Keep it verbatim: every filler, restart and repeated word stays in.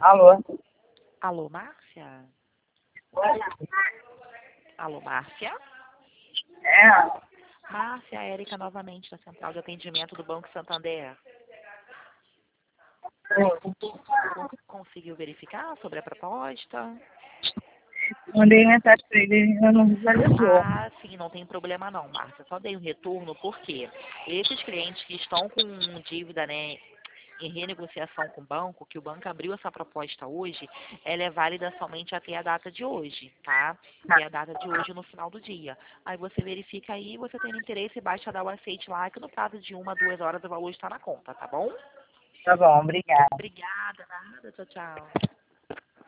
Alô? Alô, Márcia? Alô, Márcia? É, Márcia, a Érica novamente da Central de Atendimento do Banco Santander. Conseguiu verificar sobre a proposta? mandei mensagem pra ele, ele ainda não visualizou. Ah, sim, não tem problema não, Márcia. Só dei um retorno porque esses clientes que estão com dívida, né, em renegociação com o banco, que o banco abriu essa proposta hoje, ela é válida somente até a data de hoje, tá? Até a data de hoje no final do dia. Aí você verifica aí, você tem interesse, basta dar o aceite lá, que no prazo de uma, duas horas o valor está na conta, tá bom? Tá bom, obrigada. Obrigada, nada, tchau, tchau.